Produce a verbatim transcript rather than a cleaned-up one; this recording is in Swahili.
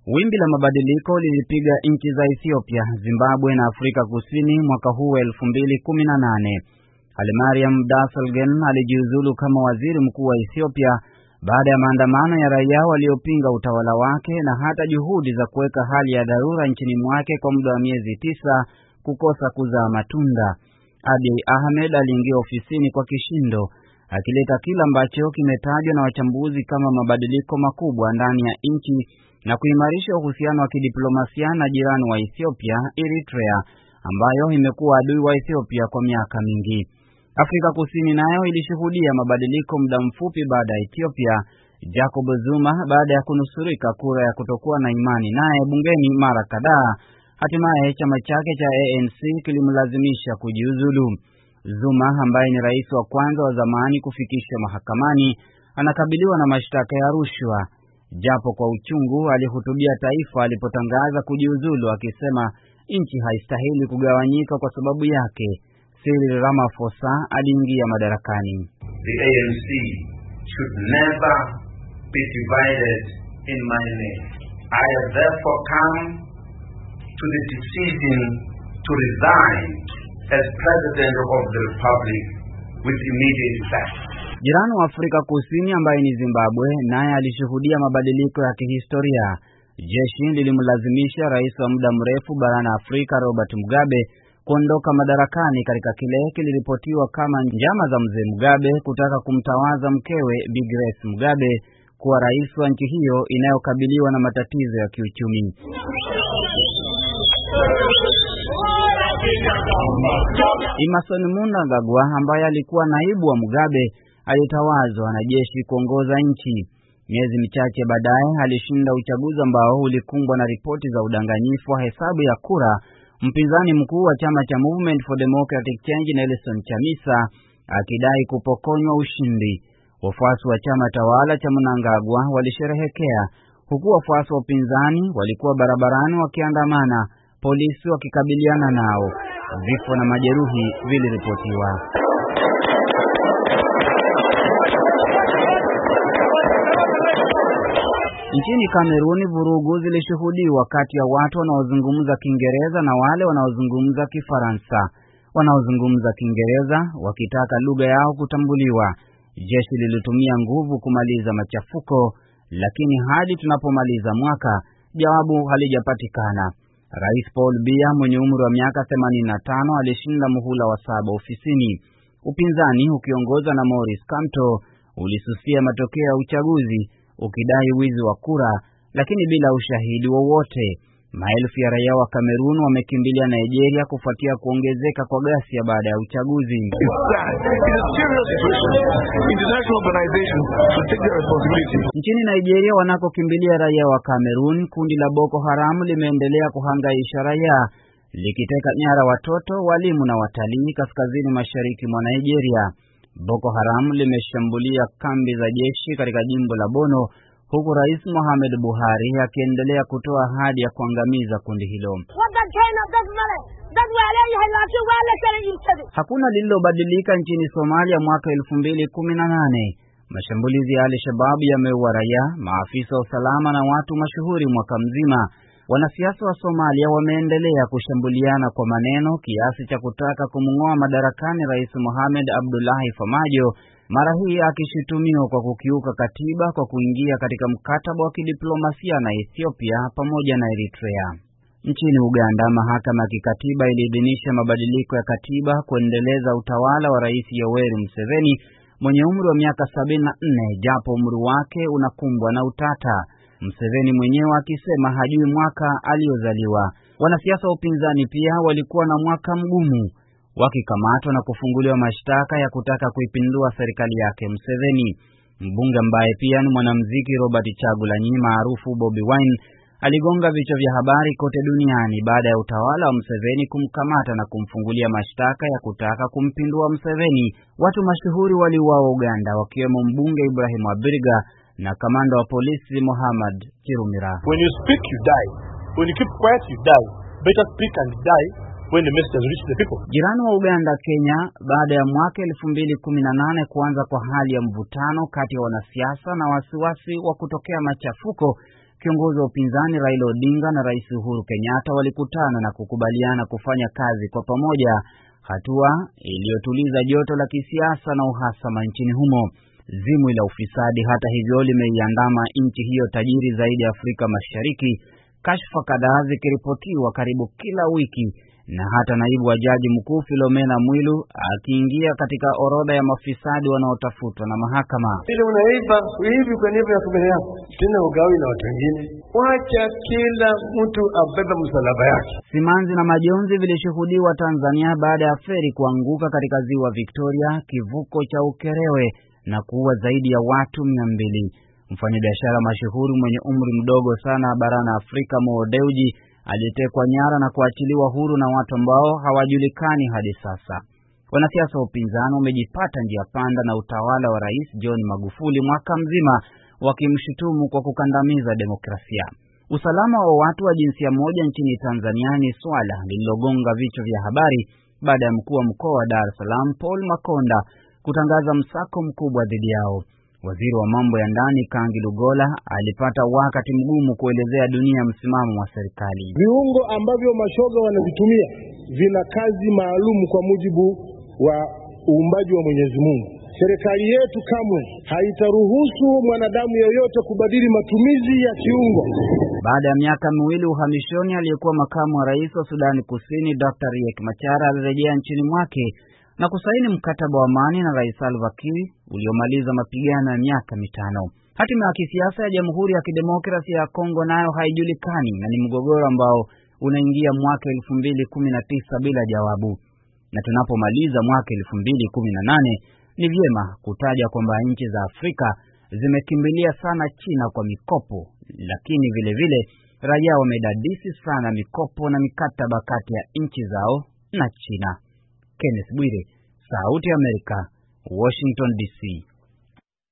Wimbi la mabadiliko lilipiga nchi za Ethiopia, Zimbabwe na Afrika Kusini mwaka huu elfu mbili kumi na nane. Hailemariam Desalegn alijiuzulu kama waziri mkuu wa Ethiopia baada ya maandamano ya raia waliopinga utawala wake na hata juhudi za kuweka hali ya dharura nchini mwake kwa muda wa miezi tisa kukosa kuzaa matunda. Abiy Ahmed aliingia ofisini kwa kishindo, akileta kila ambacho kimetajwa na wachambuzi kama mabadiliko makubwa ndani ya nchi na kuimarisha uhusiano wa kidiplomasia na jirani wa Ethiopia, Eritrea, ambayo imekuwa adui wa Ethiopia kwa miaka mingi. Afrika Kusini nayo ilishuhudia mabadiliko muda mfupi baada ya Ethiopia, Jacob Zuma baada ya kunusurika kura ya kutokuwa na imani naye bungeni mara kadhaa, hatimaye chama chake cha A N C kilimlazimisha kujiuzulu. Zuma, ambaye ni rais wa kwanza wa zamani kufikishwa mahakamani, anakabiliwa na mashtaka ya rushwa. Japo kwa uchungu, alihutubia taifa alipotangaza kujiuzulu akisema nchi haistahili kugawanyika kwa sababu yake. Cyril Ramaphosa aliingia madarakani. The A N C should never be divided in my name. I have therefore come to the decision to resign as President of the Republic with immediate effect. Jirani wa Afrika Kusini ambaye ni Zimbabwe naye alishuhudia mabadiliko ya kihistoria. Jeshi lilimlazimisha rais wa muda mrefu barani Afrika Robert Mugabe kuondoka madarakani katika kile kiliripotiwa kama njama za mzee Mugabe kutaka kumtawaza mkewe Bi Grace Mugabe kuwa rais wa nchi hiyo inayokabiliwa na matatizo ya kiuchumi. Emmerson Mnangagwa, ambaye alikuwa naibu wa Mugabe, alitawazwa na jeshi kuongoza nchi. Miezi michache baadaye alishinda uchaguzi ambao ulikumbwa na ripoti za udanganyifu wa hesabu ya kura. Mpinzani mkuu wa chama cha Movement for Democratic Change Nelson Chamisa akidai kupokonywa ushindi. Wafuasi wa chama tawala cha Mnangagwa walisherehekea, huku wafuasi wa upinzani walikuwa barabarani wakiandamana, polisi wakikabiliana nao. Vifo na majeruhi viliripotiwa. Nchini Kameruni, vurugu zilishuhudiwa kati ya watu wanaozungumza Kiingereza na wale wanaozungumza Kifaransa. Wanaozungumza Kiingereza wakitaka lugha yao kutambuliwa. Jeshi lilitumia nguvu kumaliza machafuko, lakini hadi tunapomaliza mwaka jawabu halijapatikana. Rais Paul Biya mwenye umri wa miaka themanini na tano alishinda muhula wa saba ofisini. Upinzani ukiongoza na Maurice Kamto ulisusia matokeo ya uchaguzi ukidai wizi wa kura, lakini bila ushahidi wowote. Maelfu ya raia wa Kamerun wamekimbilia Nigeria kufuatia kuongezeka kwa ghasia baada ya uchaguzi. Nchini Nigeria wanakokimbilia raia wa Kamerun, kundi la Boko Haram limeendelea kuhangaisha raia, likiteka nyara watoto, walimu na watalii kaskazini mashariki mwa Nigeria. Boko Haram limeshambulia kambi za jeshi katika jimbo la Bono, huku Rais Muhammad Buhari akiendelea kutoa ahadi ya kuangamiza kundi hilo. Hakuna lililobadilika nchini Somalia mwaka elfu mbili kumi na nane. Mashambulizi ya Al-Shabaab yameua raia, maafisa wa usalama na watu mashuhuri mwaka mzima. Wanasiasa wa Somalia wameendelea kushambuliana kwa maneno kiasi cha kutaka kumng'oa madarakani Rais Mohamed Abdullahi Farmajo, mara hii akishutumiwa kwa kukiuka katiba kwa kuingia katika mkataba wa kidiplomasia na Ethiopia pamoja na Eritrea. Nchini Uganda, mahakama ya kikatiba iliidhinisha mabadiliko ya katiba kuendeleza utawala wa Rais Yoweri Museveni mwenye umri wa miaka sabini na nne, japo umri wake unakumbwa na utata. Museveni mwenyewe akisema hajui mwaka aliozaliwa. Wanasiasa wa upinzani pia walikuwa na mwaka mgumu, wakikamatwa na kufunguliwa mashtaka ya kutaka kuipindua serikali yake Museveni. Mbunge ambaye pia ni mwanamuziki Robert Kyagulanyi maarufu Bobi Wine aligonga vichwa vya habari kote duniani baada ya utawala wa Museveni kumkamata na kumfungulia mashtaka ya kutaka kumpindua Museveni. Watu mashuhuri waliuawa Uganda, wakiwemo mbunge Ibrahim Abiriga na kamanda wa polisi Muhammad Kirumira. When you speak you die. When you keep quiet you die. Better speak and die when the message reaches the people. Jirani wa Uganda, Kenya, baada ya mwaka elfu mbili kumi na nane kuanza kwa hali ya mvutano kati ya wanasiasa na wasiwasi wa kutokea machafuko Kiongozi wa upinzani Raila Odinga na Rais Uhuru Kenyatta walikutana na kukubaliana kufanya kazi kwa pamoja, hatua iliyotuliza joto la kisiasa na uhasama nchini humo. Zimwi la ufisadi hata hivyo limeiandama nchi hiyo tajiri zaidi Afrika Mashariki, kashfa kadhaa zikiripotiwa karibu kila wiki, na hata naibu wa jaji mkuu Philomena Mwilu akiingia katika orodha ya mafisadi wanaotafutwa na mahakama. Ile unaiba hivi kwa niaba ya familia yako, tena ugawi na watu wengine. Wacha kila mtu abebe msalaba yake. Simanzi na majonzi vilishuhudiwa Tanzania baada ya feri kuanguka katika ziwa Victoria, kivuko cha Ukerewe, na kuua zaidi ya watu mia mbili. Mfanyabiashara mashuhuri mwenye umri mdogo sana barani Afrika, Mo Dewji, alitekwa nyara na kuachiliwa huru na watu ambao hawajulikani hadi sasa. Wanasiasa wa upinzani wamejipata njia panda na utawala wa Rais John Magufuli mwaka mzima, wakimshutumu kwa kukandamiza demokrasia. Usalama wa watu wa jinsia moja nchini Tanzania ni swala lililogonga vichwa vya habari baada ya mkuu wa mkoa wa Dar es Salaam Paul Makonda kutangaza msako mkubwa dhidi yao. Waziri wa mambo ya ndani Kangi Lugola alipata wakati mgumu kuelezea dunia msimamo wa serikali. Viungo ambavyo mashoga wanavitumia vina kazi maalum kwa mujibu wa uumbaji wa Mwenyezi Mungu. Serikali yetu kamwe haitaruhusu mwanadamu yeyote kubadili matumizi ya kiungo. Baada ya miaka miwili uhamishoni, aliyekuwa makamu wa rais wa Sudani Kusini Doctor Riek Machar alirejea nchini mwake na kusaini mkataba wa amani na Rais Salva Kiir uliomaliza mapigano ya miaka mitano. Hatima ya kisiasa ya Jamhuri ya Kidemokrasia ya Kongo nayo haijulikani, na ni mgogoro ambao unaingia mwaka elfu mbili kumi na tisa bila jawabu. Na tunapomaliza mwaka elfu mbili kumi na nane, ni vyema kutaja kwamba nchi za Afrika zimekimbilia sana China kwa mikopo, lakini vile vile raia wamedadisi sana mikopo na mikataba kati ya nchi zao na China. Kenneth Bwire, Sauti ya Amerika, Washington D C.